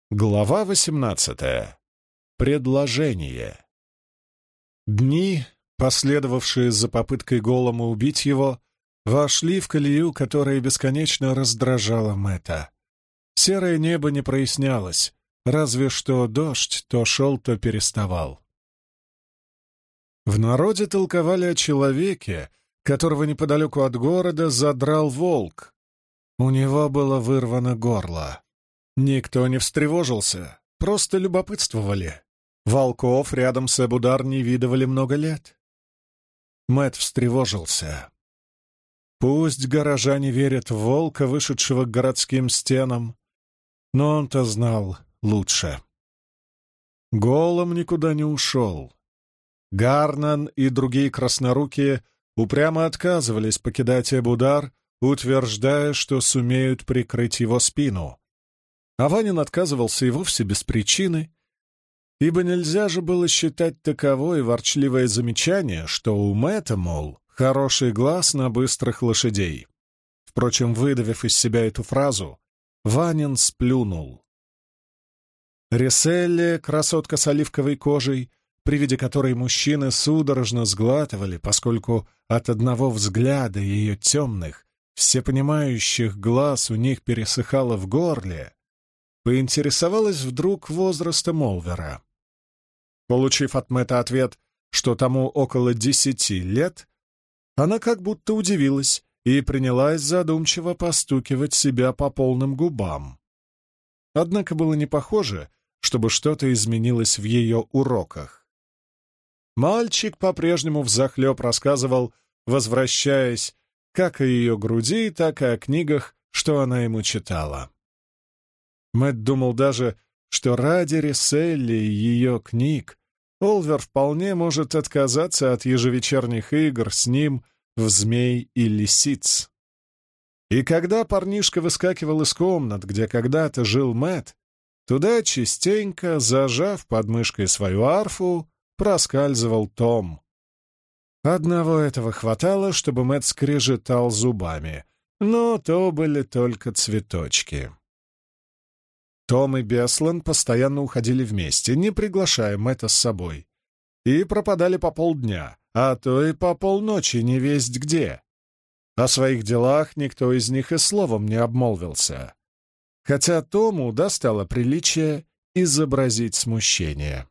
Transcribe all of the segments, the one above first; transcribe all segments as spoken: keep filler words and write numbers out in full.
Глава восемнадцатая. Предложение. Дни, последовавшие за попыткой Голлума убить его, вошли в колею, которая бесконечно раздражала Мэтта. Серое небо не прояснялось, разве что дождь то шел, то переставал. В народе толковали о человеке, которого неподалеку от города задрал волк. У него было вырвано горло. Никто не встревожился, просто любопытствовали. Волков рядом с Эбудар не видывали много лет. Мэтт встревожился. Пусть горожане верят в волка, вышедшего к городским стенам, но он-то знал лучше. Голлум никуда не ушел. Гарнан и другие краснорукие упрямо отказывались покидать Эбудар, утверждая, что сумеют прикрыть его спину. А Ванин отказывался и вовсе без причины, ибо нельзя же было считать таковой ворчливое замечание, что у Мэтта, мол, хороший глаз на быстрых лошадей. Впрочем, выдавив из себя эту фразу, Ванин сплюнул. Риселли, красотка с оливковой кожей, при виде которой мужчины судорожно сглатывали, поскольку от одного взгляда ее темных, всепонимающих глаз у них пересыхало в горле, поинтересовалась вдруг возрастом Олвера. Получив от Мэтта ответ, что тому около десяти лет, она как будто удивилась и принялась задумчиво постукивать себя по полным губам. Однако было не похоже, чтобы что-то изменилось в ее уроках. Мальчик по-прежнему взахлеб рассказывал, возвращаясь как о ее груди, так и о книгах, что она ему читала. Мэтт думал даже, что ради Риселли и ее книг Олвер вполне может отказаться от ежевечерних игр с ним в «Змей и лисиц». И когда парнишка выскакивал из комнат, где когда-то жил Мэтт, туда частенько, зажав под мышкой свою арфу, проскальзывал Том. Одного этого хватало, чтобы Мэтт скрежетал зубами, но то были только цветочки. Том и Беслан постоянно уходили вместе, не приглашая Мэтта с собой, и пропадали по полдня, а то и по полночи невесть где. О своих делах никто из них и словом не обмолвился, хотя Тому достало приличие изобразить смущение.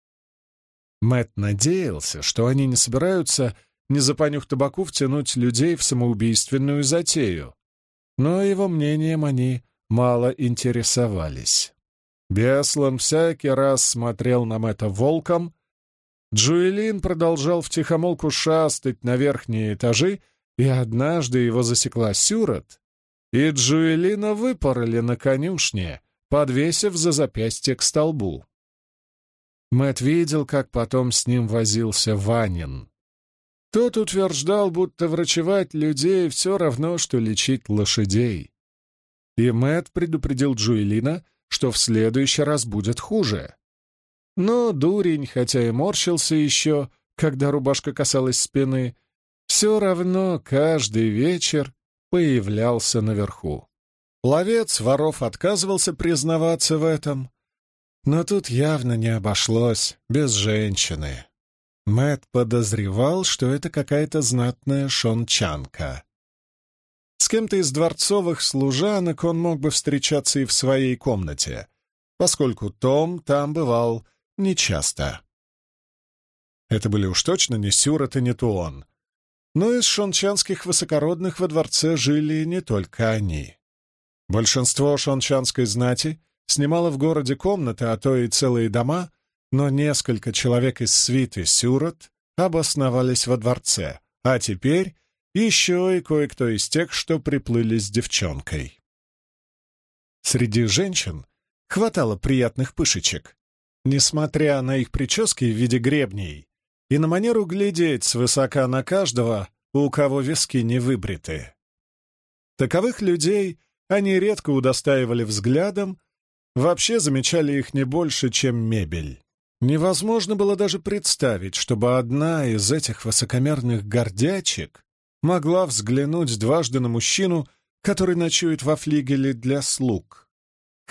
Мэтт надеялся, что они не собираются, не за понюх табаку, втянуть людей в самоубийственную затею, но его мнением они мало интересовались. Беслан всякий раз смотрел на Мэтта волком, Джуэлин продолжал втихомолку шастать на верхние этажи, и однажды его засекла Сюрот, и Джуэлина выпороли на конюшне, подвесив за запястье к столбу. Мэтт видел, как потом с ним возился Ванин. Тот утверждал, будто врачевать людей все равно, что лечить лошадей. И Мэтт предупредил Джуэлина, что в следующий раз будет хуже. Но дурень, хотя и морщился еще, когда рубашка касалась спины, все равно каждый вечер появлялся наверху. Ловец воров отказывался признаваться в этом, но тут явно не обошлось без женщины. Мэтт подозревал, что это какая-то знатная шончанка. С кем-то из дворцовых служанок он мог бы встречаться и в своей комнате, поскольку Том там бывал нечасто. Это были уж точно не Сюрот и не Туон, но из шончанских высокородных во дворце жили не только они. Большинство шончанской знати снимало в городе комнаты, а то и целые дома, но несколько человек из свиты Сюрот обосновались во дворце, а теперь еще и кое-кто из тех, что приплыли с девчонкой. Среди женщин хватало приятных пышечек, несмотря на их прически в виде гребней и на манеру глядеть свысока на каждого, у кого виски не выбриты. Таковых людей они редко удостаивали взглядом, вообще замечали их не больше, чем мебель. Невозможно было даже представить, чтобы одна из этих высокомерных гордячек могла взглянуть дважды на мужчину, который ночует во флигеле для слуг.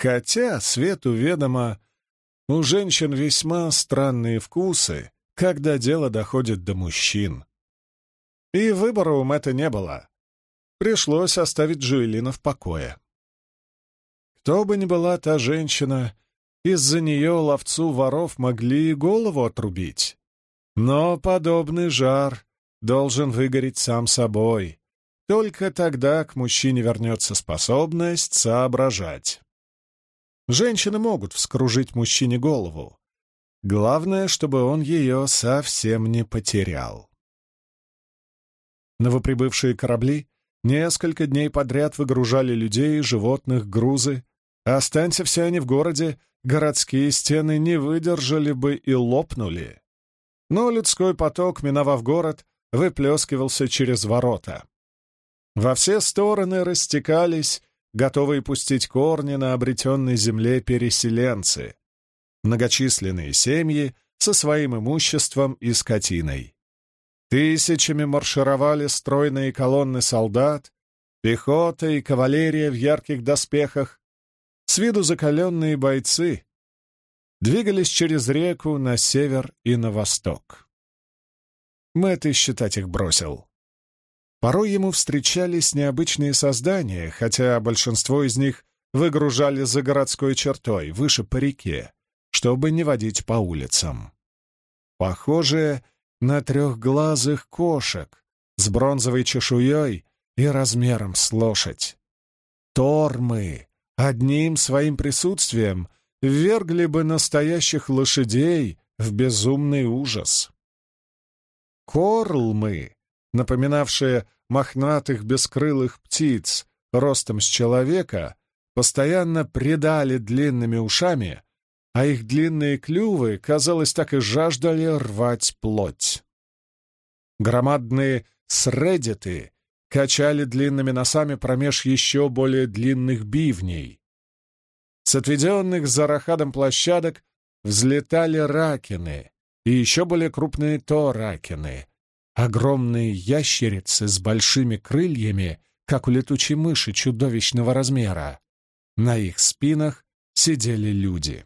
Хотя, свету ведомо, у женщин весьма странные вкусы, когда дело доходит до мужчин. И выбора у Мэтта не было. Пришлось оставить Джоэлина в покое. Кто бы ни была та женщина, из-за нее ловцу воров могли и голову отрубить. Но подобный жар должен выгореть сам собой. Только тогда к мужчине вернется способность соображать. Женщины могут вскружить мужчине голову. Главное, чтобы он ее совсем не потерял. Новоприбывшие корабли несколько дней подряд выгружали людей, животных, грузы. Останься все они в городе, городские стены не выдержали бы и лопнули. Но людской поток, миновав город, выплескивался через ворота. Во все стороны растекались, готовые пустить корни на обретенной земле переселенцы, многочисленные семьи со своим имуществом и скотиной. Тысячами маршировали стройные колонны солдат, пехота и кавалерия в ярких доспехах, с виду закаленные бойцы, двигались через реку на север и на восток. Мэтт и считать их бросил. Порой ему встречались необычные создания, хотя большинство из них выгружали за городской чертой, выше по реке, чтобы не водить по улицам. Похожие на трехглазых кошек с бронзовой чешуей и размером с лошадь. Тормы одним своим присутствием ввергли бы настоящих лошадей в безумный ужас. Корлмы, напоминавшие мохнатых бескрылых птиц ростом с человека, постоянно прядали длинными ушами, а их длинные клювы, казалось, так и жаждали рвать плоть. Громадные средиты качали длинными носами промеж еще более длинных бивней. С отведенных за рахадом площадок взлетали ракины и еще более крупные торакины, огромные ящерицы с большими крыльями, как у летучей мыши чудовищного размера. На их спинах сидели люди.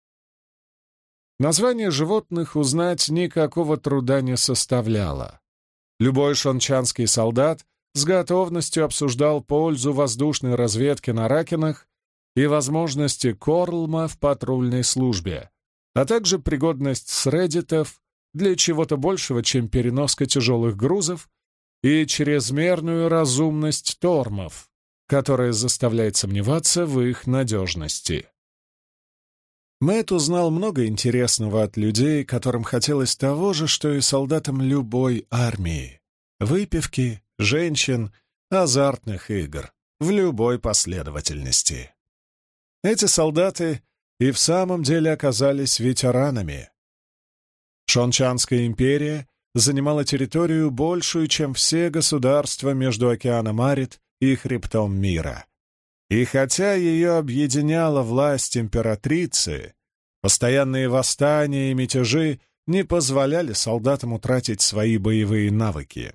Название животных узнать никакого труда не составляло. Любой шончанский солдат с готовностью обсуждал пользу воздушной разведки на ракинах и возможности корлма в патрульной службе, а также пригодность средитов для чего-то большего, чем переноска тяжелых грузов, и чрезмерную разумность тормов, которая заставляет сомневаться в их надежности. Мэтт узнал много интересного от людей, которым хотелось того же, что и солдатам любой армии — выпивки, женщин, азартных игр в любой последовательности. Эти солдаты и в самом деле оказались ветеранами. Шончанская империя занимала территорию большую, чем все государства между океаном Арит и хребтом мира. И хотя ее объединяла власть императрицы, постоянные восстания и мятежи не позволяли солдатам утратить свои боевые навыки.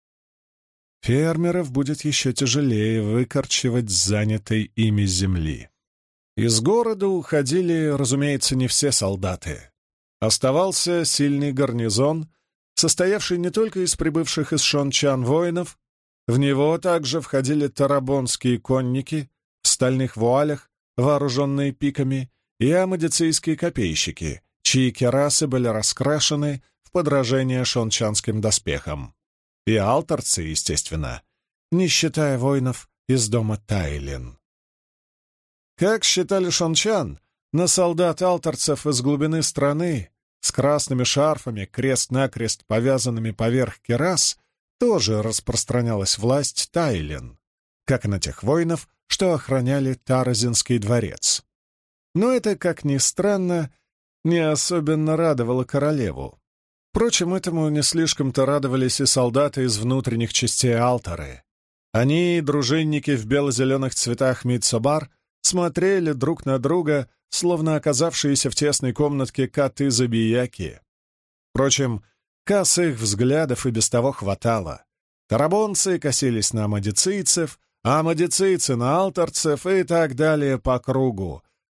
Фермеров будет еще тяжелее выкорчевать с занятой ими земли. Из города уходили, разумеется, не все солдаты. Оставался сильный гарнизон, состоявший не только из прибывших из Шончан воинов, в него также входили тарабонские конники в стальных вуалях, вооруженные пиками, и амадицийские копейщики, чьи керасы были раскрашены в подражение шончанским доспехам. И алтарцы, естественно, не считая воинов из дома Тайлин. Как считали шончан, на солдат алтарцев из глубины страны с красными шарфами, крест-накрест повязанными поверх керас, тоже распространялась власть Тайлин, как и на тех воинов, что охраняли Таразинский дворец. Но это, как ни странно, не особенно радовало королеву. Впрочем, этому не слишком-то радовались и солдаты из внутренних частей Алтары. Они, дружинники в бело-зеленых цветах Митсобар, смотрели друг на друга, словно оказавшиеся в тесной комнатке коты-забияки. Впрочем, косых взглядов и без того хватало. Тарабонцы косились на амадицийцев, а амадицийцы на алтарцев и так далее по кругу,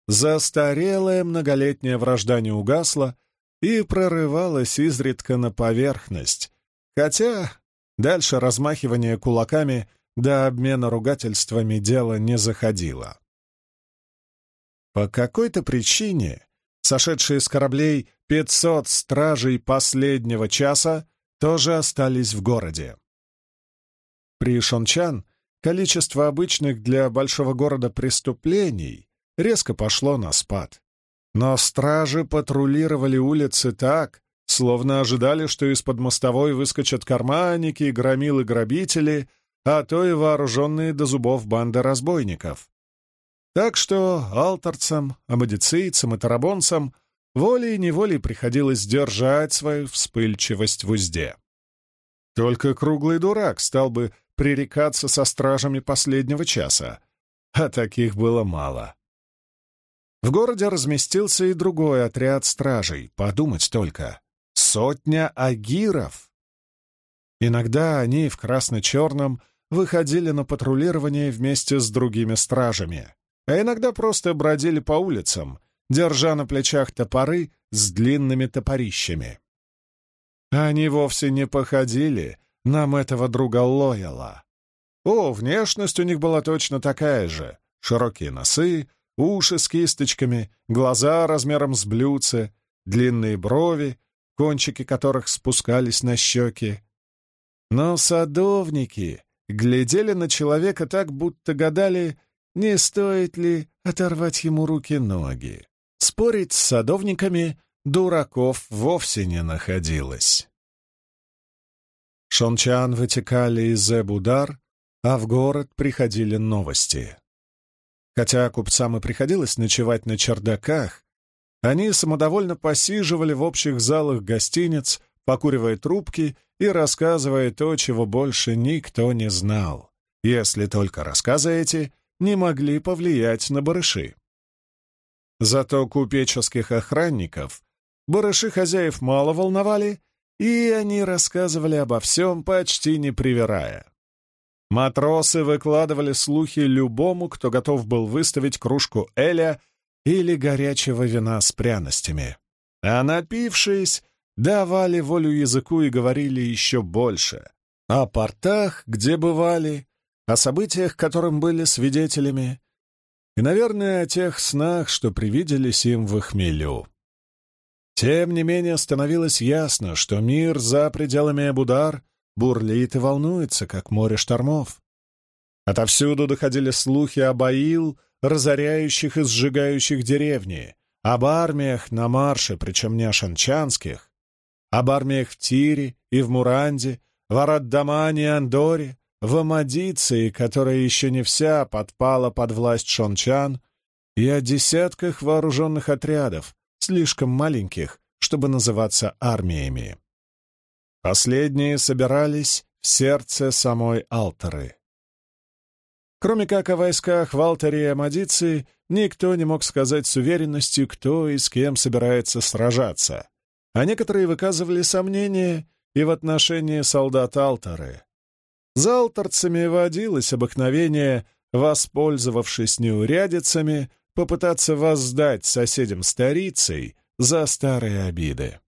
застарелая многолетняя вражда не угасла и прорывалась изредка на поверхность, хотя дальше размахивания кулаками до обмена ругательствами дело не заходило. По какой-то причине сошедшие с кораблей пятьсот стражей последнего часа тоже остались в городе. При Шончан количество обычных для большого города преступлений резко пошло на спад. Но стражи патрулировали улицы так, словно ожидали, что из-под мостовой выскочат карманники, громилы-грабители, а то и вооруженные до зубов банды разбойников. Так что алтарцам, амадицийцам и тарабонцам волей-неволей приходилось держать свою вспыльчивость в узде. Только круглый дурак стал бы пререкаться со стражами последнего часа, а таких было мало. В городе разместился и другой отряд стражей, подумать только. Сотня агиров! Иногда они в красно-черном выходили на патрулирование вместе с другими стражами, а иногда просто бродили по улицам, держа на плечах топоры с длинными топорищами. Они вовсе не походили на этого друга Лойала. О, внешность у них была точно такая же. Широкие носы, уши с кисточками, глаза размером с блюдце, длинные брови, кончики которых спускались на щеки. Но садовники глядели на человека так, будто гадали, не стоит ли оторвать ему руки-ноги. Спорить с садовниками дураков вовсе не находилось. Шончан вытекали из Эбудар, а в город приходили новости. Хотя купцам и приходилось ночевать на чердаках, они самодовольно посиживали в общих залах гостиниц, покуривая трубки и рассказывая то, чего больше никто не знал, если только рассказы эти не могли повлиять на барыши. Зато купеческих охранников барыши хозяев мало волновали, и они рассказывали обо всем, почти не привирая. Матросы выкладывали слухи любому, кто готов был выставить кружку эля или горячего вина с пряностями. А напившись, давали волю языку и говорили еще больше. О портах, где бывали, о событиях, которым были свидетелями, и, наверное, о тех снах, что привиделись им в хмелю. Тем не менее, становилось ясно, что мир за пределами Эбудар бурлит и волнуется, как море штормов. Отовсюду доходили слухи об Аил, разоряющих и сжигающих деревни, об армиях на марше, причем не ашанчанских, об армиях в Тире и в Муранде, в Арат-Дамане и Андоре, в Амадиции, которая еще не вся подпала под власть шончан, и о десятках вооруженных отрядов, слишком маленьких, чтобы называться армиями. Последние собирались в сердце самой Алтары. Кроме как о войсках в Алтаре и Амадиции, никто не мог сказать с уверенностью, кто и с кем собирается сражаться, а некоторые выказывали сомнения и в отношении солдат Алтары. За алтарцами водилось обыкновение, воспользовавшись неурядицами, попытаться воздать соседям старицей за старые обиды.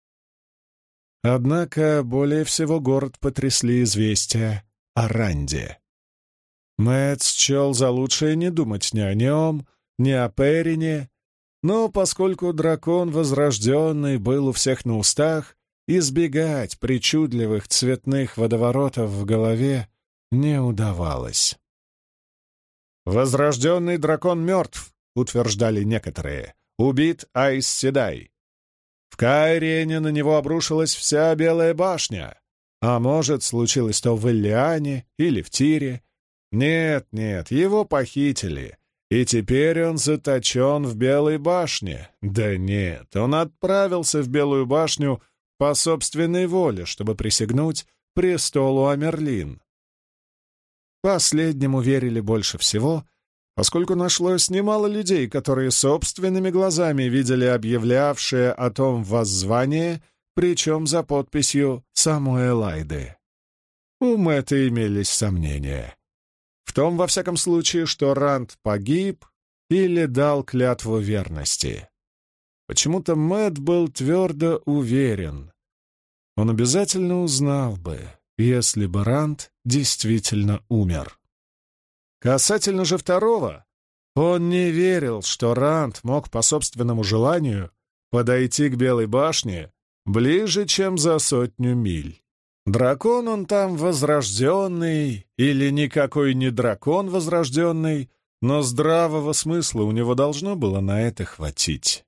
Однако более всего город потрясли известия о Ранде. Мэтт счел за лучшее не думать ни о нем, ни о Перине, но поскольку дракон возрожденный был у всех на устах, избегать причудливых цветных водоворотов в голове не удавалось. «Возрожденный дракон мертв», — утверждали некоторые, — «убит Айс Седай. В Кайрене на него обрушилась вся Белая башня, а может, случилось то в Иллиане или в Тире. Нет, нет, его похитили, и теперь он заточен в Белой башне. Да нет, он отправился в Белую башню по собственной воле, чтобы присягнуть престолу Амерлин». Последнему верили больше всего, поскольку нашлось немало людей, которые собственными глазами видели объявлявшее о том воззвание, причем за подписью самой Элайды. У Мэтта имелись сомнения. В том, во всяком случае, что Ранд погиб, или дал клятву верности. Почему-то Мэтт был твердо уверен. Он обязательно узнал бы, если бы Ранд действительно умер. Касательно же второго, он не верил, что Ранд мог по собственному желанию подойти к Белой башне ближе, чем за сотню миль. Дракон он там возрожденный или никакой не дракон возрожденный, но здравого смысла у него должно было на это хватить.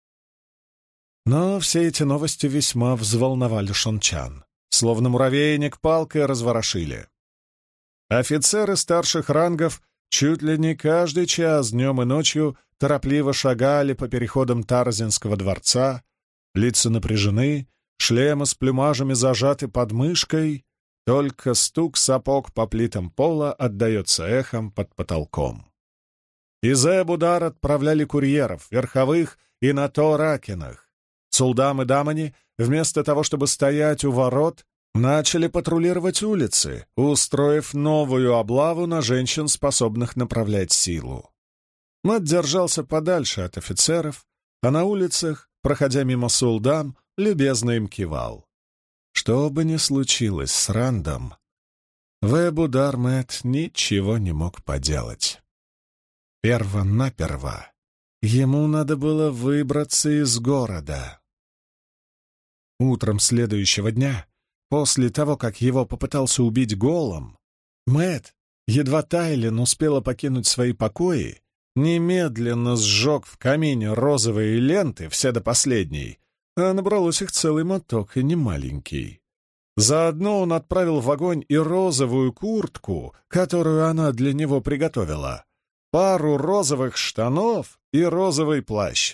Но все эти новости весьма взволновали шончан, словно муравейник палкой разворошили. Офицеры старших рангов чуть ли не каждый час днем и ночью торопливо шагали по переходам Тарзинского дворца, лица напряжены, шлемы с плюмажами зажаты под мышкой, только стук сапог по плитам пола отдается эхом под потолком. Из Эбудар отправляли курьеров, верховых и на то ракинах. Сулдам и Дамани, вместо того, чтобы стоять у ворот, начали патрулировать улицы, устроив новую облаву на женщин, способных направлять силу. Мэтт держался подальше от офицеров, а на улицах, проходя мимо Сулдам, любезно им кивал. Что бы ни случилось с Рандом, в Эбудар Мэтт ничего не мог поделать. Перво-наперво ему надо было выбраться из города. Утром следующего дня, после того, как его попытался убить голом, Мэтт, едва Тайлин успела покинуть свои покои, немедленно сжег в камине розовые ленты, все до последней, а набралось их целый моток и немаленький. Заодно он отправил в огонь и розовую куртку, которую она для него приготовила, пару розовых штанов и розовый плащ.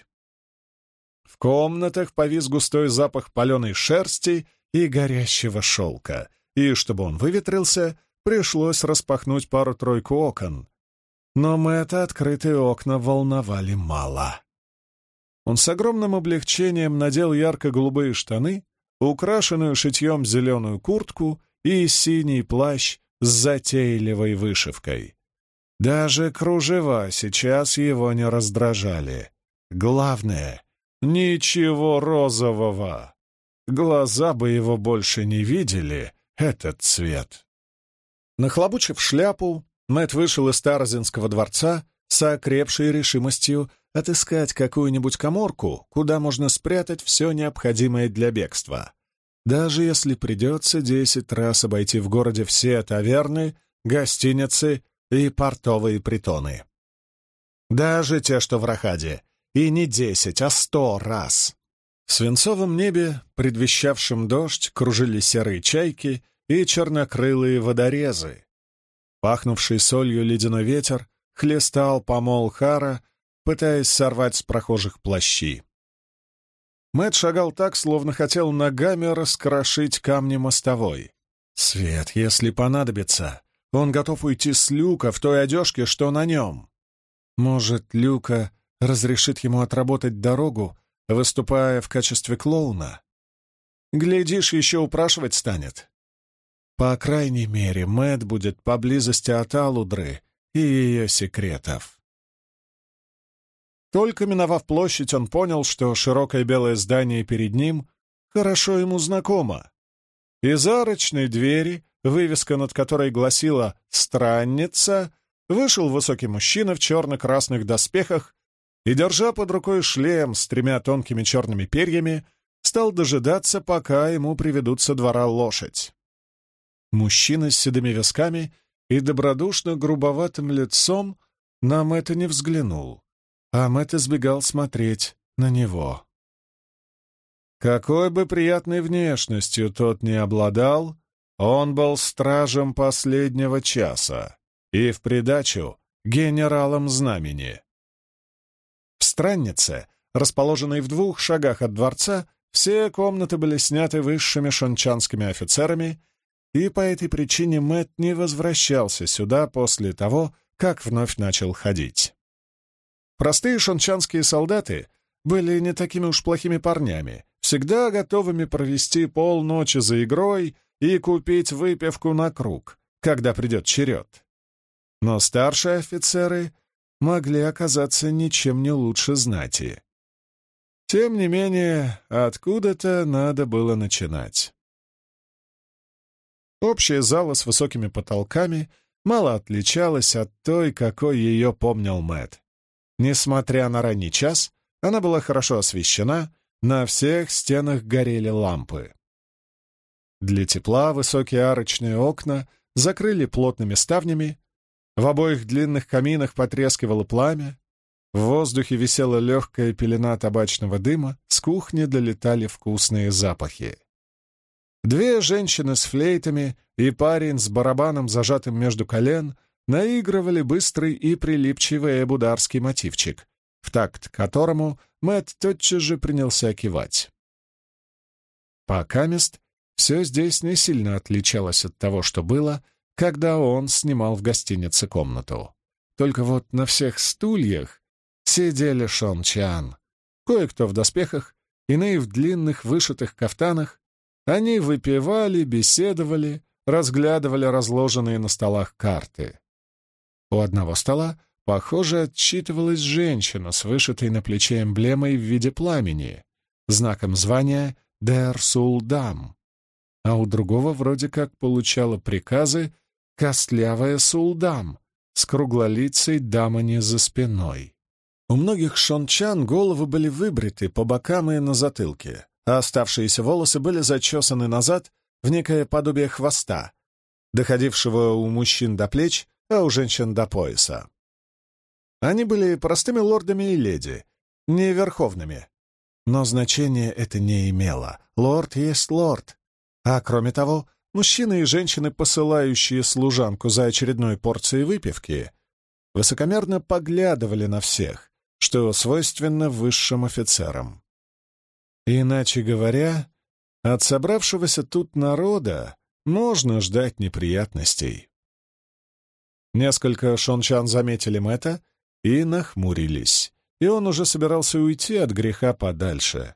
В комнатах повис густой запах паленой шерсти и горящего шелка, и, чтобы он выветрился, пришлось распахнуть пару-тройку окон. Но Мэтта открытые окна волновали мало. Он с огромным облегчением надел ярко-голубые штаны, украшенную шитьем зеленую куртку и синий плащ с затейливой вышивкой. Даже кружева сейчас его не раздражали. Главное — ничего розового. Глаза бы его больше не видели, этот цвет. Нахлобучив шляпу, Мэтт вышел из Тарзинского дворца с окрепшей решимостью отыскать какую-нибудь каморку, куда можно спрятать все необходимое для бегства. Даже если придется десять раз обойти в городе все таверны, гостиницы и портовые притоны. Даже те, что в Рахаде, и не десять, а сто раз. В свинцовом небе, предвещавшем дождь, кружили серые чайки и чернокрылые водорезы. Пахнувший солью ледяной ветер хлестал помол Хара, пытаясь сорвать с прохожих плащи. Мэтт шагал так, словно хотел ногами раскрошить камни мостовой. Свет, если понадобится, он готов уйти с Люка в той одежке, что на нем. Может, Люка разрешит ему отработать дорогу, выступая в качестве клоуна? Глядишь, еще упрашивать станет. По крайней мере, Мэтт будет поблизости от Алудры и ее секретов. Только миновав площадь, он понял, что широкое белое здание перед ним хорошо ему знакомо. Из арочной двери, вывеска над которой гласила «Странница», вышел высокий мужчина в черно-красных доспехах и, держа под рукой шлем с тремя тонкими черными перьями, стал дожидаться, пока ему приведут со двора лошадь. Мужчина с седыми висками и добродушно-грубоватым лицом на Мэтта не взглянул, а Мэтт избегал смотреть на него. Какой бы приятной внешностью тот ни обладал, он был стражем последнего часа и в придачу генералом знамени. В страннице, расположенной в двух шагах от дворца, все комнаты были сняты высшими шончанскими офицерами, и по этой причине Мэтт не возвращался сюда после того, как вновь начал ходить. Простые шончанские солдаты были не такими уж плохими парнями, всегда готовыми провести полночи за игрой и купить выпивку на круг, когда придет черед. Но старшие офицеры могли оказаться ничем не лучше знати. Тем не менее, откуда-то надо было начинать. Общая зала с высокими потолками мало отличалась от той, какой ее помнил Мэтт. Несмотря на ранний час, она была хорошо освещена, на всех стенах горели лампы. Для тепла высокие арочные окна закрыли плотными ставнями, в обоих длинных каминах потрескивало пламя, в воздухе висела легкая пелена табачного дыма, с кухни долетали вкусные запахи. Две женщины с флейтами и парень с барабаном, зажатым между колен, наигрывали быстрый и прилипчивый эбударский мотивчик, в такт которому Мэтт тотчас же принялся кивать. Покамест все здесь не сильно отличалось от того, что было, когда он снимал в гостинице комнату. Только вот на всех стульях сидели Шон Чан. Кое-кто в доспехах, иные в длинных вышитых кафтанах. Они выпивали, беседовали, разглядывали разложенные на столах карты. У одного стола, похоже, отчитывалась женщина с вышитой на плече эмблемой в виде пламени, знаком звания «Дер Сулдам», а у другого вроде как получала приказы костлявая Сулдам с круглолицей дамани за спиной. У многих шончан головы были выбриты по бокам и на затылке, а оставшиеся волосы были зачесаны назад в некое подобие хвоста, доходившего у мужчин до плеч, а у женщин до пояса. Они были простыми лордами и леди, не верховными. Но значения это не имело. Лорд есть лорд. А кроме того, мужчины и женщины, посылающие служанку за очередной порцией выпивки, высокомерно поглядывали на всех, что свойственно высшим офицерам. Иначе говоря, от собравшегося тут народа можно ждать неприятностей. Несколько шончан заметили Мэтта и нахмурились, и он уже собирался уйти от греха подальше.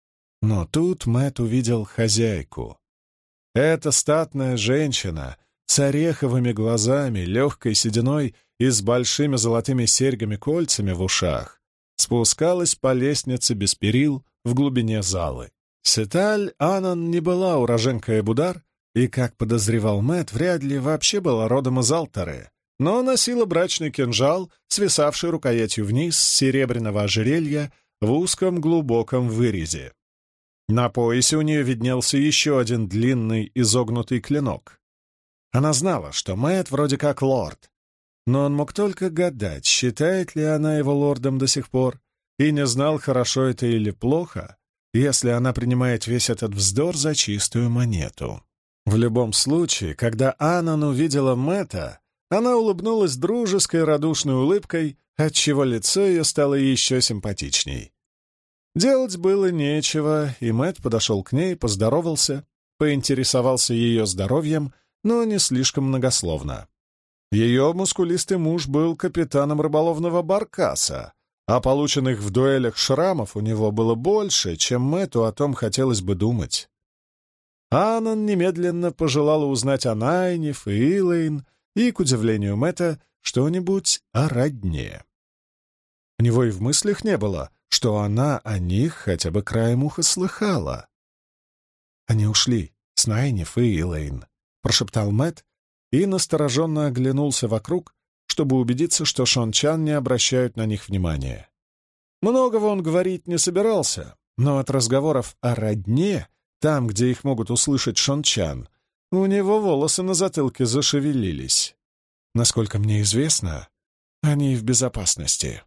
Но тут Мэтт увидел хозяйку. Эта статная женщина с ореховыми глазами, легкой сединой и с большими золотыми серьгами-кольцами в ушах спускалась по лестнице без перил в глубине залы. Сеталь Анан не была уроженкой Эбудар и, как подозревал Мэтт, вряд ли вообще была родом из Алтары, но носила брачный кинжал, свисавший рукоятью вниз с серебряного ожерелья в узком глубоком вырезе. На поясе у нее виднелся еще один длинный изогнутый клинок. Она знала, что Мэтт вроде как лорд, но он мог только гадать, считает ли она его лордом до сих пор, и не знал, хорошо это или плохо, если она принимает весь этот вздор за чистую монету. В любом случае, когда Анан увидела Мэтта, она улыбнулась дружеской радушной улыбкой, отчего лицо ее стало еще симпатичней. Делать было нечего, и Мэтт подошел к ней, поздоровался, поинтересовался ее здоровьем, но не слишком многословно. Ее мускулистый муж был капитаном рыболовного баркаса, а полученных в дуэлях шрамов у него было больше, чем Мэтту о том хотелось бы думать. Анан немедленно пожелала узнать о Найниф и Илэйн и, к удивлению Мэтта, что-нибудь о родне. У него и в мыслях не было, что она о них хотя бы краем уха слыхала. «Они ушли с Найниф и Илэйн», — прошептал Мэтт и настороженно оглянулся вокруг, чтобы убедиться, что шончан не обращают на них внимания. Многого он говорить не собирался, но от разговоров о родне, там, где их могут услышать шончан, у него волосы на затылке зашевелились. Насколько мне известно, они в безопасности.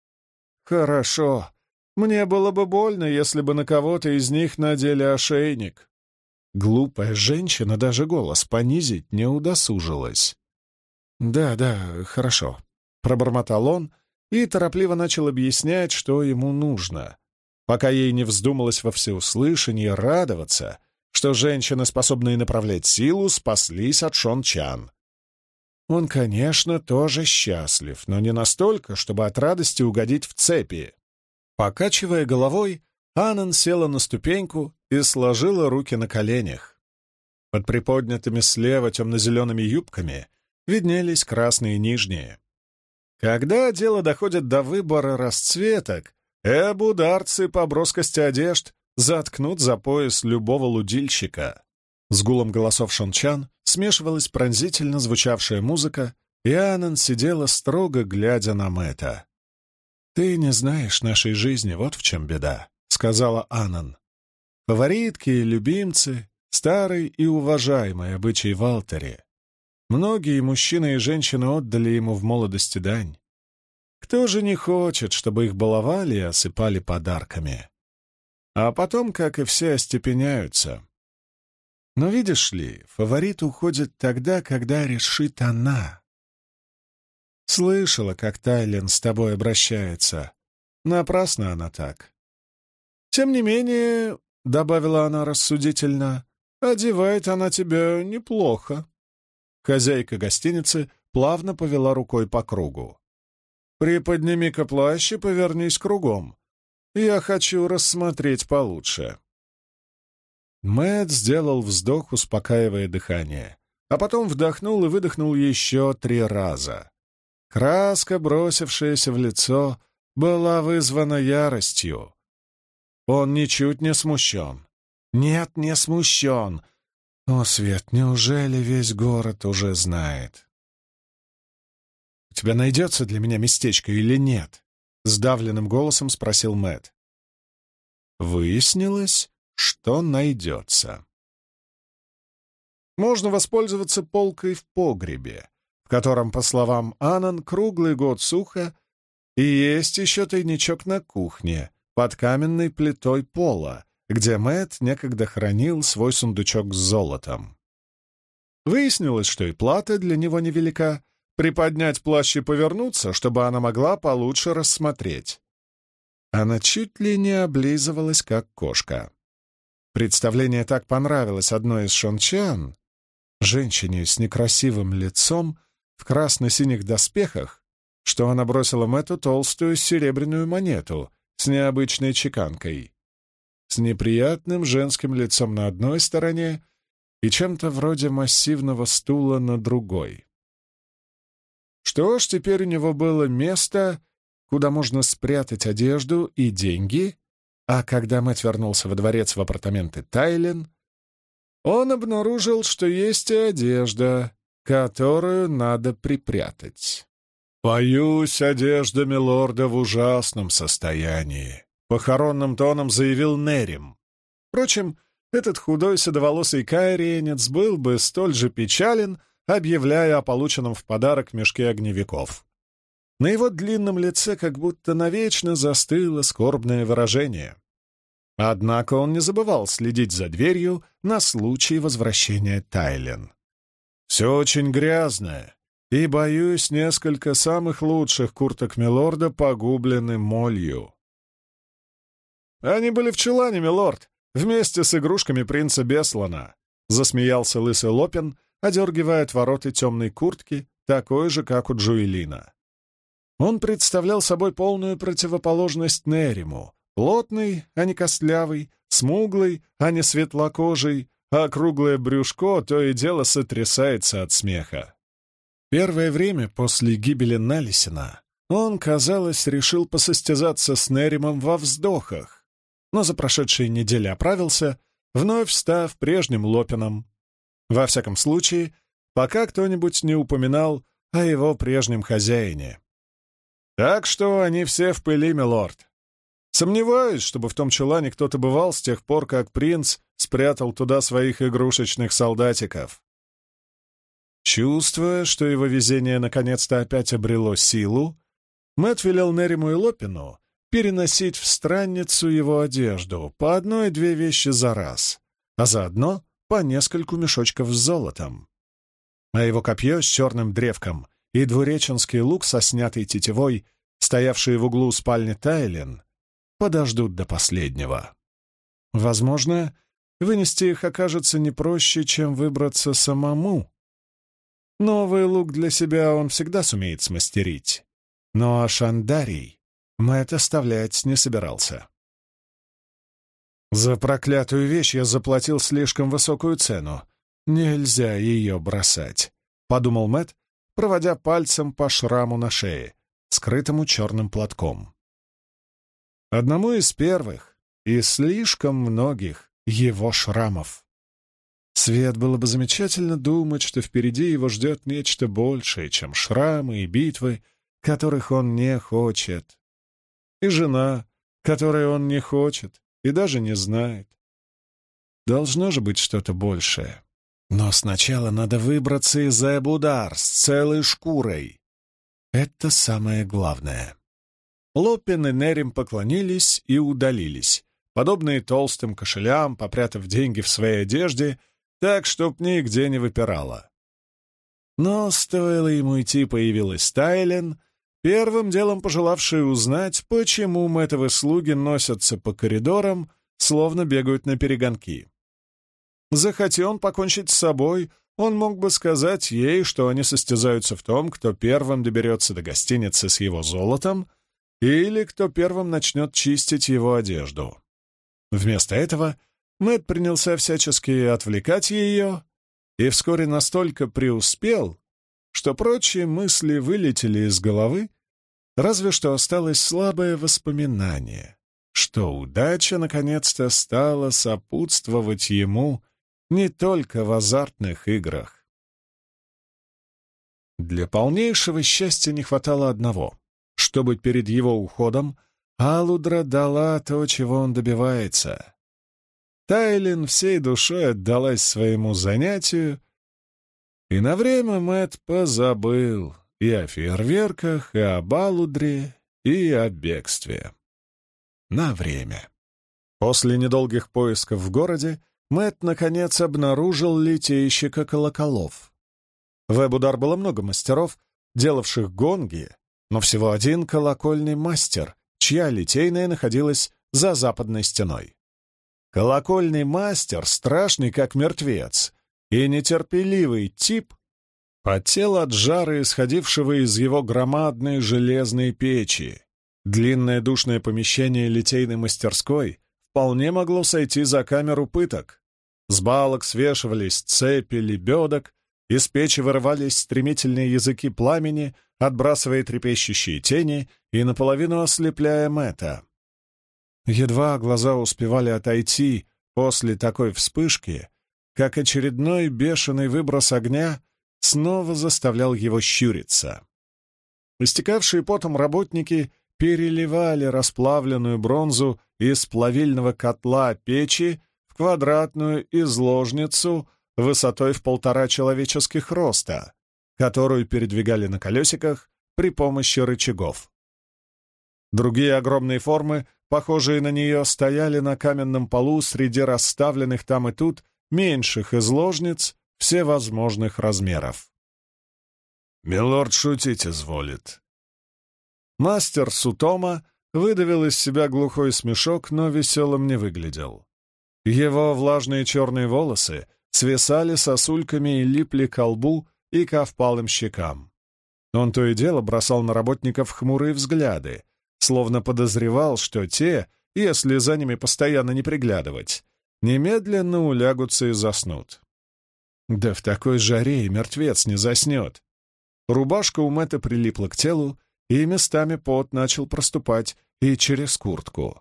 «Хорошо. Мне было бы больно, если бы на кого-то из них надели ошейник». Глупая женщина даже голос понизить не удосужилась. «Да, да, хорошо», — пробормотал он и торопливо начал объяснять, что ему нужно, пока ей не вздумалось во всеуслышание радоваться, что женщины, способные направлять силу, спаслись от шончан. Он, конечно, тоже счастлив, но не настолько, чтобы от радости угодить в цепи. Покачивая головой, Анан села на ступеньку и сложила руки на коленях. Под приподнятыми слева темно-зелеными юбками виднелись красные нижние. Когда дело доходит до выбора расцветок, эбударцы по броскости одежд заткнут за пояс любого лудильщика. С гулом голосов шончан смешивалась пронзительно звучавшая музыка, и Анан сидела строго, глядя на Мэтта. «Ты не знаешь нашей жизни, вот в чем беда», — сказала Анан. «Фаворитки и любимцы, старый и уважаемый обычай в Алтаре. Многие мужчины и женщины отдали ему в молодости дань. Кто же не хочет, чтобы их баловали и осыпали подарками? А потом, как и все, остепеняются. Но видишь ли, фаворит уходит тогда, когда решит она. Слышала, как Тайлин с тобой обращается. Напрасно она так. Тем не менее, — добавила она рассудительно, — одевает она тебя неплохо». Хозяйка гостиницы плавно повела рукой по кругу. «Приподними-ка плащ и повернись кругом. Я хочу рассмотреть получше». Мэтт сделал вздох, успокаивая дыхание, а потом вдохнул и выдохнул еще три раза. Краска, бросившаяся в лицо, была вызвана яростью. Он ничуть не смущен. Нет, не смущен. О, Свет, неужели весь город уже знает? «У тебя найдется для меня местечко или нет?» — сдавленным голосом спросил Мэтт. Выяснилось, что найдется. Можно воспользоваться полкой в погребе, в котором, по словам Анан, круглый год сухо, и есть еще тайничок на кухне под каменной плитой пола, где Мэтт некогда хранил свой сундучок с золотом. Выяснилось, что и плата для него невелика, приподнять плащ и повернуться, чтобы она могла получше рассмотреть. Она чуть ли не облизывалась, как кошка. Представление так понравилось одной из шончан, женщине с некрасивым лицом в красно-синих доспехах, что она бросила Мэтту толстую серебряную монету с необычной чеканкой, с неприятным женским лицом на одной стороне и чем-то вроде массивного стула на другой. Что ж, теперь у него было место, куда можно спрятать одежду и деньги, а когда Мэтт вернулся во дворец в апартаменты Тайлин, он обнаружил, что есть и одежда, которую надо припрятать. «Боюсь, одежда милорда в ужасном состоянии», — похоронным тоном заявил Нерим. Впрочем, этот худой седоволосый кайриенец был бы столь же печален, объявляя о полученном в подарок мешке огневиков. На его длинном лице как будто навечно застыло скорбное выражение. Однако он не забывал следить за дверью на случай возвращения Тайлин. «Все очень грязное, и, боюсь, несколько самых лучших курток милорда погублены молью». «Они были в чулане, милорд, вместе с игрушками принца Беслана», — засмеялся лысый Лопин, одергивая от вороты темной куртки, такой же, как у Джуэлина. Он представлял собой полную противоположность Нериму. Плотный, а не костлявый, смуглый, а не светлокожий, а круглое брюшко то и дело сотрясается от смеха. Первое время после гибели Налисина он, казалось, решил посостязаться с Неримом во вздохах, но за прошедшие недели оправился, вновь став прежним Лопином. Во всяком случае, пока кто-нибудь не упоминал о его прежнем хозяине. Так что они все в пыли, милорд. Сомневаюсь, чтобы в том чулане кто-то бывал с тех пор, как принц спрятал туда своих игрушечных солдатиков. Чувствуя, что его везение наконец-то опять обрело силу, Мэтт велел Нериму и Лопину переносить в странницу его одежду по одной-две вещи за раз, а заодно по нескольку мешочков с золотом. А его копье с черным древком и двуреченский лук со снятой тетивой, стоявшие в углу спальни Тайлин, подождут до последнего. Возможно, вынести их окажется не проще, чем выбраться самому. Новый лук для себя он всегда сумеет смастерить, но Ашандарий Мэтт оставлять не собирался. «За проклятую вещь я заплатил слишком высокую цену. Нельзя ее бросать», — подумал Мэтт, проводя пальцем по шраму на шее. скрытому черным платком. Одному из первых и слишком многих его шрамов. Свет было бы замечательно думать, что впереди его ждет нечто большее, чем шрамы и битвы, которых он не хочет. И жена, которой он не хочет и даже не знает. Должно же быть что-то большее. Но сначала надо выбраться из Эбудар с целой шкурой. Это самое главное. Лоппин и Нерим поклонились и удалились, подобные толстым кошелям, попрятав деньги в своей одежде, так, чтоб нигде не выпирало. Но стоило ему идти, появилась Тайлен, первым делом пожелавшая узнать, почему мэтовы слуги носятся по коридорам, словно бегают на перегонки. Захоти он покончить с собой, он мог бы сказать ей, что они состязаются в том, кто первым доберется до гостиницы с его золотом, или кто первым начнет чистить его одежду. Вместо этого Мэтт принялся всячески отвлекать ее и вскоре настолько преуспел, что прочие мысли вылетели из головы, разве что осталось слабое воспоминание, что удача наконец-то стала сопутствовать ему не только в азартных играх. Для полнейшего счастья не хватало одного, чтобы перед его уходом Алудра дала то, чего он добивается. Тайлин всей душой отдалась своему занятию, и на время Мэтт позабыл и о фейерверках, и об Алудре, и о бегстве. На время. После недолгих поисков в городе Мэтт, наконец, обнаружил литейщика колоколов. В Эбудар было много мастеров, делавших гонги, но всего один колокольный мастер, чья литейная находилась за западной стеной. Колокольный мастер, страшный как мертвец, и нетерпеливый тип, потел от жара, исходившего из его громадной железной печи. Длинное душное помещение литейной мастерской вполне могло сойти за камеру пыток. С балок свешивались цепи лебедок, из печи вырывались стремительные языки пламени, отбрасывая трепещущие тени и наполовину ослепляя Мэтта. Едва глаза успевали отойти после такой вспышки, как очередной бешеный выброс огня снова заставлял его щуриться. Истекавшие потом работники переливали расплавленную бронзу из плавильного котла печи в квадратную изложницу высотой в полтора человеческих роста, которую передвигали на колесиках при помощи рычагов. Другие огромные формы, похожие на нее, стояли на каменном полу среди расставленных там и тут меньших изложниц всевозможных размеров. «Милорд шутить изволит». Мастер Сутома выдавил из себя глухой смешок, но веселым не выглядел. Его влажные черные волосы свисали сосульками и липли к лбу и ко впалым щекам. Он то и дело бросал на работников хмурые взгляды, словно подозревал, что те, если за ними постоянно не приглядывать, немедленно улягутся и заснут. Да в такой жаре и мертвец не заснет. Рубашка у Мэтта прилипла к телу, и местами пот начал проступать и через куртку.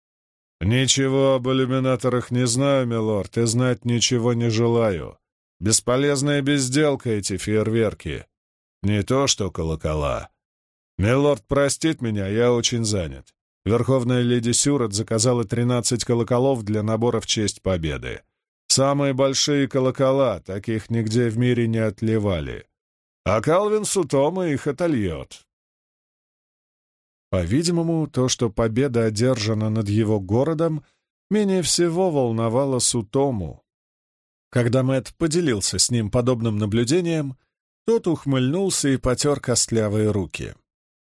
«Ничего об иллюминаторах не знаю, милорд, и знать ничего не желаю. Бесполезная безделка эти фейерверки. Не то что колокола. Милорд простит меня, я очень занят. Верховная леди Сюрот заказала тринадцать колоколов для набора в честь победы. Самые большие колокола, таких нигде в мире не отливали. А Калвин Сутома их отольет». По-видимому, то, что победа одержана над его городом, менее всего волновало Сутому. Когда Мэтт поделился с ним подобным наблюдением, тот ухмыльнулся и потер костлявые руки.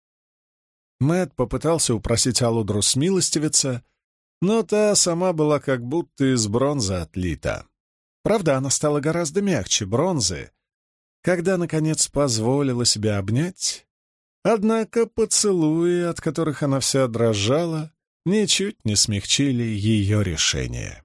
Мэтт попытался упросить Алудру смилостивиться, но та сама была как будто из бронзы отлита. Правда, она стала гораздо мягче бронзы, когда, наконец, позволила себя обнять. Однако поцелуи, от которых она вся дрожала, ничуть не смягчили ее решение.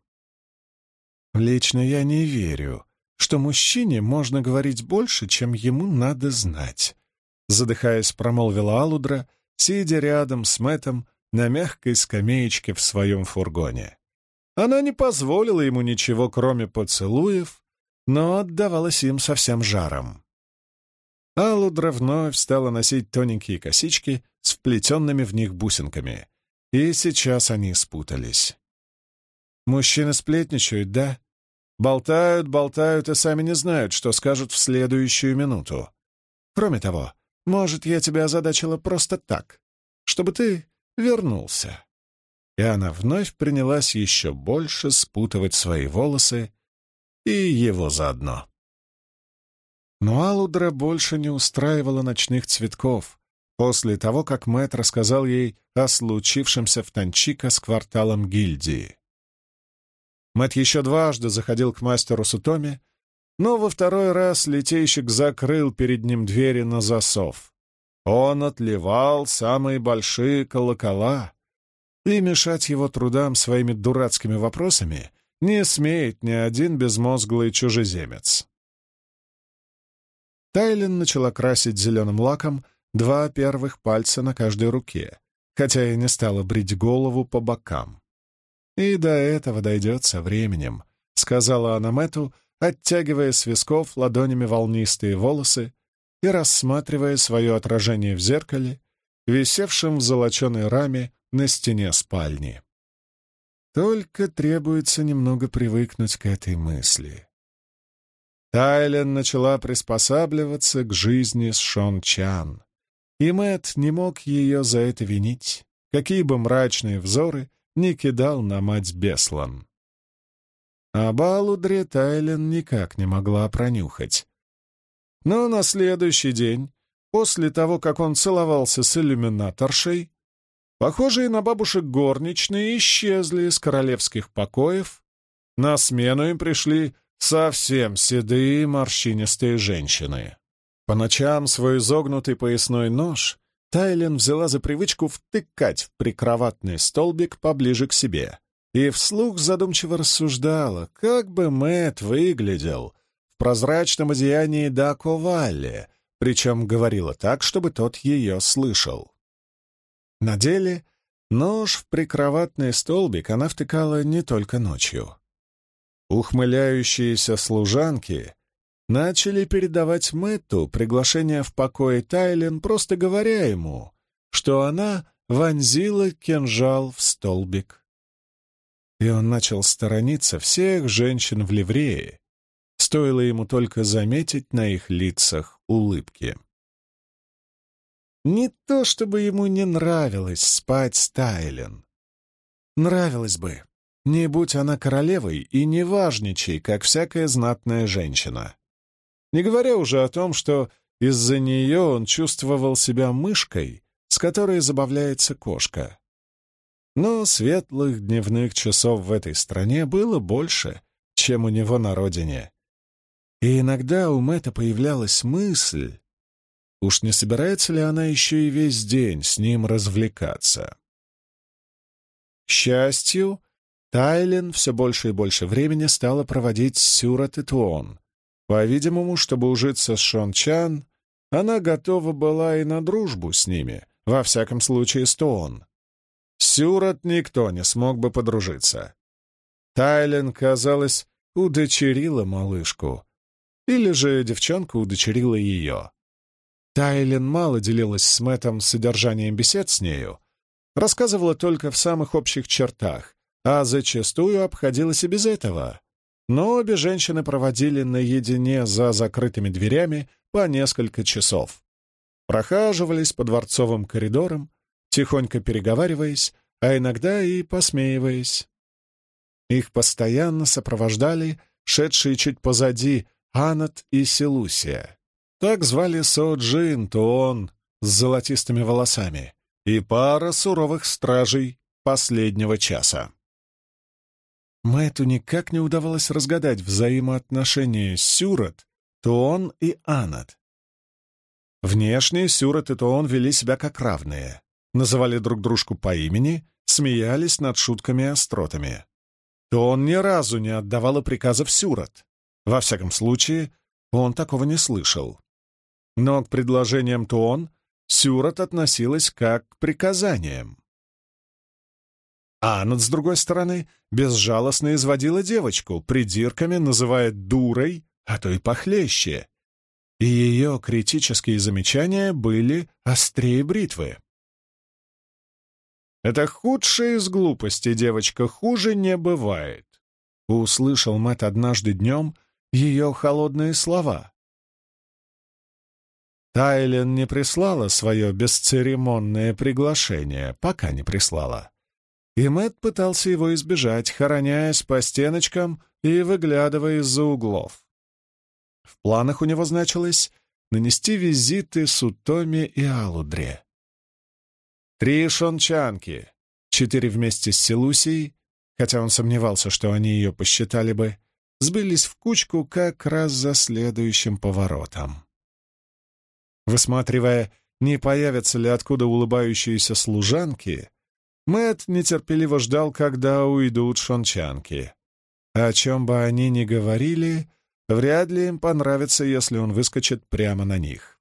Лично я не верю, что мужчине можно говорить больше, чем ему надо знать. — задыхаясь, промолвила Алудра, сидя рядом с Мэттом на мягкой скамеечке в своем фургоне. Она не позволила ему ничего, кроме поцелуев, но отдавалась им со всем жаром. Алудра вновь стала носить тоненькие косички с вплетенными в них бусинками, и сейчас они спутались. Мужчины сплетничают, да? Болтают, болтают и сами не знают, что скажут в следующую минуту. Кроме того, может, я тебя озадачила просто так, чтобы ты вернулся. И она вновь принялась еще больше спутывать свои волосы и его заодно. Но Алудра больше не устраивала ночных цветков после того, как Мэтт рассказал ей о случившемся в Танчика с кварталом гильдии. Мэтт еще дважды заходил к мастеру Сутоми, но во второй раз литейщик закрыл перед ним двери на засов. Он отливал самые большие колокола, и мешать его трудам своими дурацкими вопросами не смеет ни один безмозглый чужеземец. Тайлин начала красить зеленым лаком два первых пальца на каждой руке, хотя и не стала брить голову по бокам. «И до этого дойдет со временем», — сказала она Мэтту, оттягивая с висков ладонями волнистые волосы и рассматривая свое отражение в зеркале, висевшем в золоченой раме на стене спальни. Только требуется немного привыкнуть к этой мысли. Тайлин начала приспосабливаться к жизни с Шон Чан, и Мэтт не мог ее за это винить, какие бы мрачные взоры не кидал на мать Беслан. А Алудре Тайлин никак не могла пронюхать. Но на следующий день, после того, как он целовался с иллюминаторшей, похожие на бабушек горничные исчезли из королевских покоев, на смену им пришли совсем седые морщинистые женщины. По ночам свой изогнутый поясной нож Тайлин взяла за привычку втыкать в прикроватный столбик поближе к себе и вслух задумчиво рассуждала, как бы Мэтт выглядел в прозрачном одеянии Дако Валли, причем говорила так, чтобы тот ее слышал. На деле нож в прикроватный столбик она втыкала не только ночью. Ухмыляющиеся служанки начали передавать Мэтту приглашение в покой Тайлин, просто говоря ему, что она вонзила кинжал в столбик. И он начал сторониться всех женщин в ливрее, стоило ему только заметить на их лицах улыбки. Не то чтобы ему не нравилось спать с Тайлин. Нравилось бы, не будь она королевой и не важничай, как всякая знатная женщина. Не говоря уже о том, что из-за нее он чувствовал себя мышкой, с которой забавляется кошка. Но светлых дневных часов в этой стране было больше, чем у него на родине. И иногда у Мэтта появлялась мысль, уж не собирается ли она еще и весь день с ним развлекаться. К счастью, Тайлин все больше и больше времени стала проводить с Сюрат и Туон. По-видимому, чтобы ужиться с Шон Чан, она готова была и на дружбу с ними, во всяком случае с Туон. С Сюрат никто не смог бы подружиться. Тайлин, казалось, удочерила малышку, или же девчонка удочерила ее. Тайлин мало делилась с Мэттом содержанием бесед с нею, рассказывала только в самых общих чертах, а зачастую обходилась и без этого. Но обе женщины проводили наедине за закрытыми дверями по несколько часов. Прохаживались по дворцовым коридорам, тихонько переговариваясь, а иногда и посмеиваясь. Их постоянно сопровождали шедшие чуть позади Анат и Селусия. Так звали Со-Джин Туон с золотистыми волосами и пара суровых стражей последнего часа. Мэтту никак не удавалось разгадать взаимоотношения Сюрат, Туон и Анат. Внешне Сюрат и Туон вели себя как равные, называли друг дружку по имени, смеялись над шутками и остротами. Туон ни разу не отдавала приказов Сюрат. Во всяком случае, он такого не слышал. Но к предложениям Туон Сюрот относилась как к приказаниям. Аннет, с другой стороны, безжалостно изводила девочку, придирками называя дурой, а то и похлеще. И ее критические замечания были острее бритвы. «Это худшее из глупостей, девочка, хуже не бывает», — услышал Мэтт однажды днем ее холодные слова. Тайлен не прислала свое бесцеремонное приглашение, пока не прислала. И Мэтт пытался его избежать, хороняясь по стеночкам и выглядывая из-за углов. В планах у него значилось нанести визиты Сутоме и Алудре. Три шончанки, четыре вместе с Селусией, хотя он сомневался, что они ее посчитали бы, сбились в кучку как раз за следующим поворотом. Высматривая, не появятся ли откуда улыбающиеся служанки, Мэтт нетерпеливо ждал, когда уйдут шончанки. О чем бы они ни говорили, вряд ли им понравится, если он выскочит прямо на них.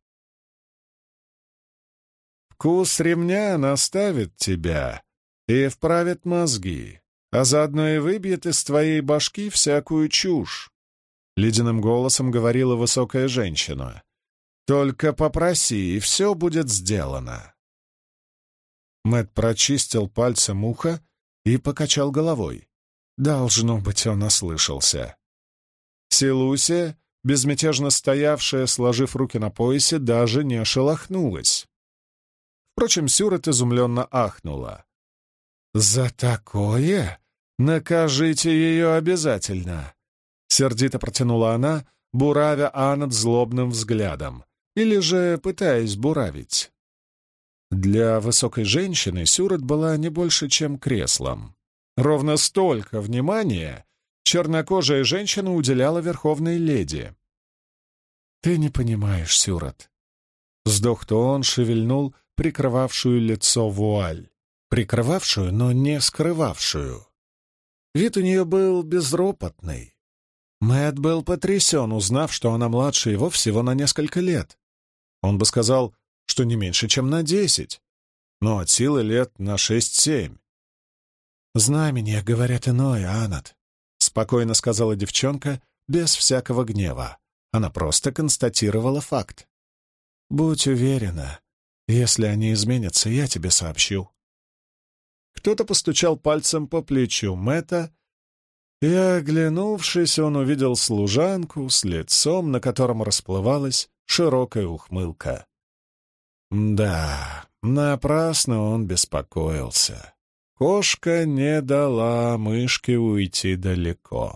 Вкус ремня наставит тебя и вправит мозги, а заодно и выбьет из твоей башки всякую чушь, — ледяным голосом говорила высокая женщина. «Только попроси, и все будет сделано». Мэтт прочистил пальцем ухо и покачал головой. Должно быть, он ослышался. Селусия, безмятежно стоявшая, сложив руки на поясе, даже не шелохнулась. Впрочем, Сюрот изумленно ахнула. «За такое? Накажите ее обязательно!» Сердито протянула она, буравя Аннет злобным взглядом, или же пытаясь буравить. Для высокой женщины Сюрот была не больше, чем креслом. Ровно столько внимания чернокожая женщина уделяла верховной леди. «Ты не понимаешь, Сюрот». Вздох-то он шевельнул прикрывавшую лицо вуаль. Прикрывавшую, но не скрывавшую. Вид у нее был безропотный. Мэтт был потрясен, узнав, что она младше его всего на несколько лет. Он бы сказал, что не меньше, чем на десять, но от силы лет на шесть-семь. «Знамения говорят иное, Аннет», — спокойно сказала девчонка, без всякого гнева. Она просто констатировала факт. «Будь уверена, если они изменятся, я тебе сообщу». Кто-то постучал пальцем по плечу Мэтта, и, оглянувшись, он увидел служанку с лицом, на котором расплывалась широкая ухмылка. Да, напрасно он беспокоился. Кошка не дала мышке уйти далеко.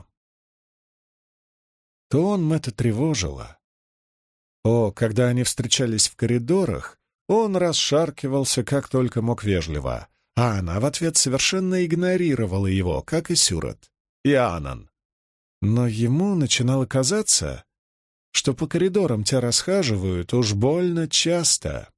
То он Мэтта тревожила. О, когда они встречались в коридорах, он расшаркивался как только мог вежливо, а она в ответ совершенно игнорировала его, как и Сюрот, и Анан. Но ему начинало казаться, что по коридорам те расхаживают уж больно часто.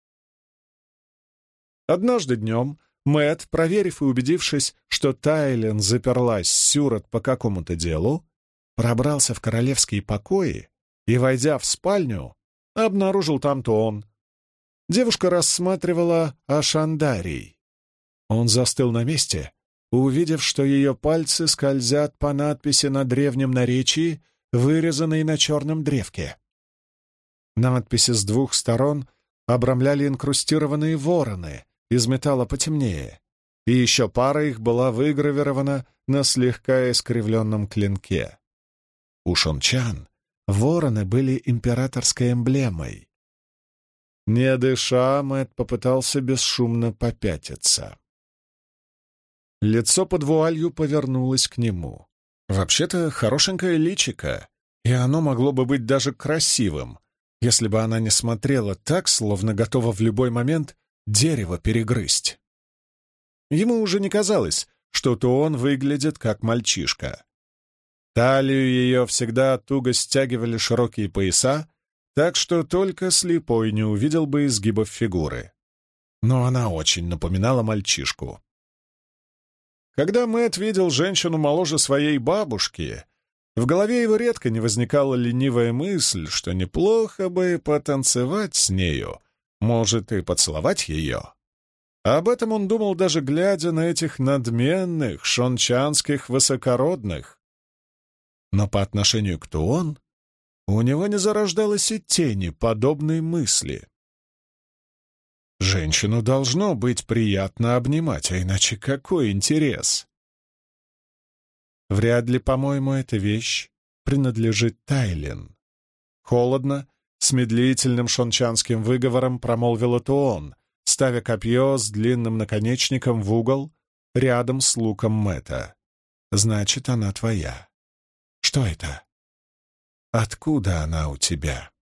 Однажды днем Мэтт, проверив и убедившись, что Тайлен заперлась с Сюрот по какому-то делу, пробрался в королевские покои и, войдя в спальню, обнаружил там Туон. Девушка рассматривала Ашандарий. Он застыл на месте, увидев, что ее пальцы скользят по надписи на древнем наречии, вырезанной на черном древке. Надписи с двух сторон обрамляли инкрустированные вороны из металла потемнее, и еще пара их была выгравирована на слегка искривленном клинке. У шончан вороны были императорской эмблемой. Не дыша, Мэтт попытался бесшумно попятиться. Лицо под вуалью повернулось к нему. Вообще-то хорошенькое личико, и оно могло бы быть даже красивым, если бы она не смотрела так, словно готова в любой момент дерево перегрызть. Ему уже не казалось, что Туон выглядит как мальчишка. Талию ее всегда туго стягивали широкие пояса, так что только слепой не увидел бы изгибов фигуры. Но она очень напоминала мальчишку. Когда Мэтт видел женщину моложе своей бабушки, В голове его редко не возникала ленивая мысль, что неплохо бы потанцевать с нею, может, и поцеловать ее. Об этом он думал, даже глядя на этих надменных, шончанских высокородных. Но по отношению к Туон у него не зарождалось и тени подобной мысли. Женщину должно быть приятно обнимать, а иначе какой интерес? Вряд ли, по-моему, эта вещь принадлежит Тайлин. Холодно, с медлительным шончанским выговором промолвила Туон, ставя копье с длинным наконечником в угол рядом с луком Мэтта. «Значит, она твоя. Что это? Откуда она у тебя?»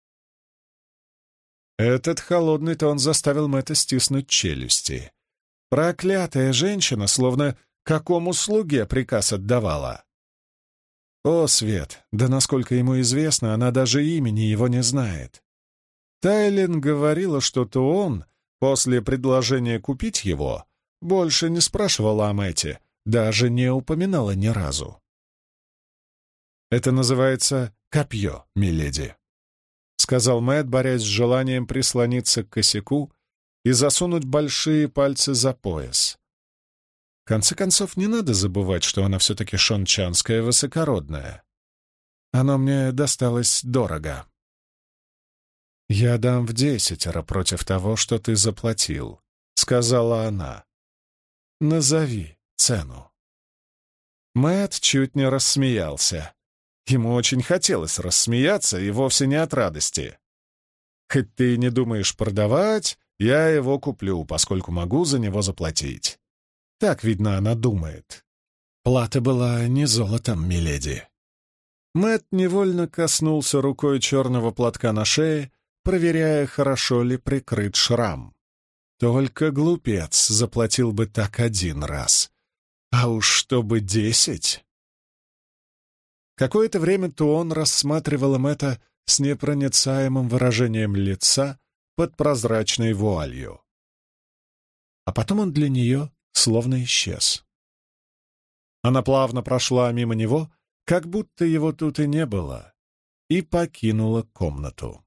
Этот холодный тон заставил Мэтта стиснуть челюсти. Проклятая женщина словно какому слуге приказ отдавала. О, Свет, да насколько ему известно, она даже имени его не знает. Тайлин говорила, что Туон после предложения купить его больше не спрашивала о Мэтте, даже не упоминала ни разу. «Это называется копье, миледи», — сказал Мэтт, борясь с желанием прислониться к косяку и засунуть большие пальцы за пояс. В конце концов, не надо забывать, что она все-таки шончанская высокородная. Оно мне досталось дорого. «Я дам в десятеро против того, что ты заплатил», — сказала она. «Назови цену». Мэтт чуть не рассмеялся. Ему очень хотелось рассмеяться, и вовсе не от радости. «Хоть ты и не думаешь продавать, я его куплю, поскольку могу за него заплатить». Так, видно, она думает. Плата была не золотом, миледи. Мэтт невольно коснулся рукой черного платка на шее, проверяя, хорошо ли прикрыт шрам. Только глупец заплатил бы так один раз. А уж чтобы десять... Какое-то время Туон рассматривала Мэтта с непроницаемым выражением лица под прозрачной вуалью. А потом он для нее словно исчез. Она плавно прошла мимо него, как будто его тут и не было, и покинула комнату.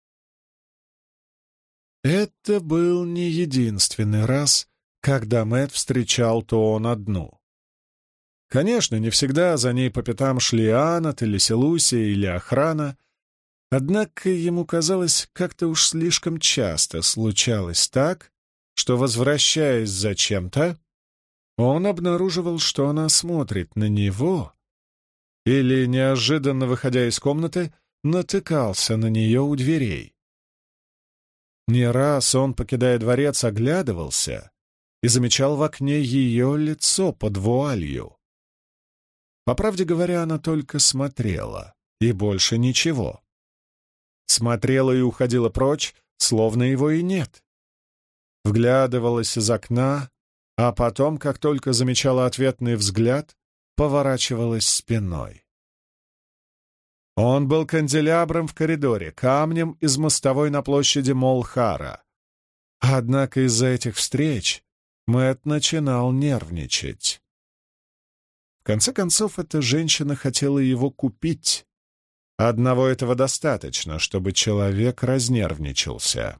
Это был не единственный раз, когда Мэтт встречал Туон одну. Конечно, не всегда за ней по пятам шли Аннет или Селусия или охрана, однако ему казалось, как-то уж слишком часто случалось так, что, возвращаясь за чем-то, он обнаруживал, что она смотрит на него, или, неожиданно выходя из комнаты, натыкался на нее у дверей. Не раз он, покидая дворец, оглядывался и замечал в окне ее лицо под вуалью. По правде говоря, она только смотрела, и больше ничего. Смотрела и уходила прочь, словно его и нет. Вглядывалась из окна, а потом, как только замечала ответный взгляд, поворачивалась спиной. Он был канделябром в коридоре, камнем из мостовой на площади Молхара. Однако из-за этих встреч Мэтт начинал нервничать. В конце концов, эта женщина хотела его купить. Одного этого достаточно, чтобы человек разнервничался.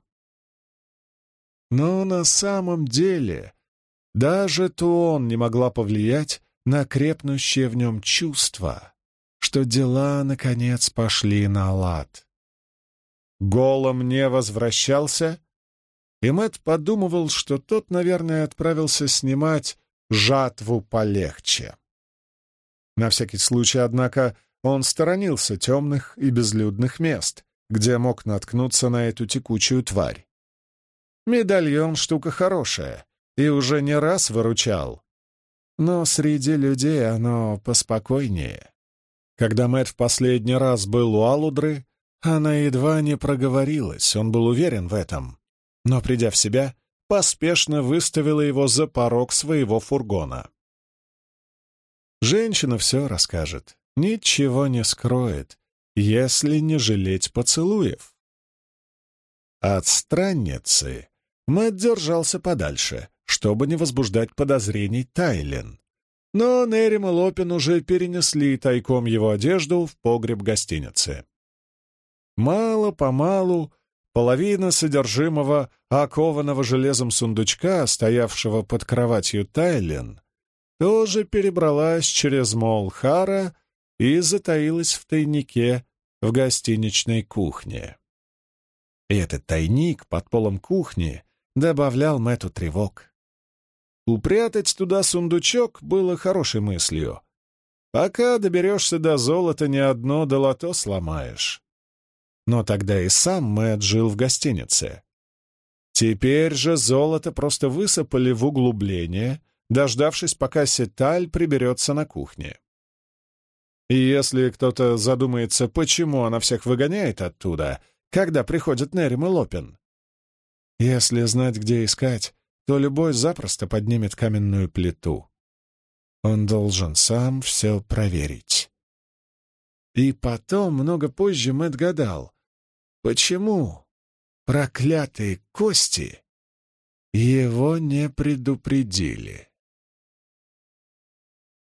Но на самом деле даже Туон не могла повлиять на крепнущее в нем чувство, что дела, наконец, пошли на лад. Голом не возвращался, и Мэтт подумывал, что тот, наверное, отправился снимать жатву полегче. На всякий случай, однако, он сторонился темных и безлюдных мест, где мог наткнуться на эту текучую тварь. Медальон — штука хорошая, и уже не раз выручал. Но среди людей оно поспокойнее. Когда Мэтт в последний раз был у Алудры, она едва не проговорилась, он был уверен в этом. Но, придя в себя, поспешно выставила его за порог своего фургона. Женщина все расскажет, ничего не скроет, если не жалеть поцелуев. От странницы Мэтт держался подальше, чтобы не возбуждать подозрений Тайлин. Но Нерим и Лопин уже перенесли тайком его одежду в погреб гостиницы. Мало-помалу половина содержимого окованного железом сундучка, стоявшего под кроватью Тайлин, тоже перебралась через мол Хара и затаилась в тайнике в гостиничной кухне. И этот тайник под полом кухни добавлял Мэтту тревог. Упрятать туда сундучок было хорошей мыслью. Пока доберешься до золота, ни одно долото сломаешь. Но тогда и сам Мэтт жил в гостинице. Теперь же золото просто высыпали в углубление, дождавшись, пока Сеталь приберется на кухне. И если кто-то задумается, почему она всех выгоняет оттуда, когда приходят Нерим и Лопин, если знать, где искать, то любой запросто поднимет каменную плиту. Он должен сам все проверить. И потом, много позже, Мэтт гадал, почему проклятые кости его не предупредили.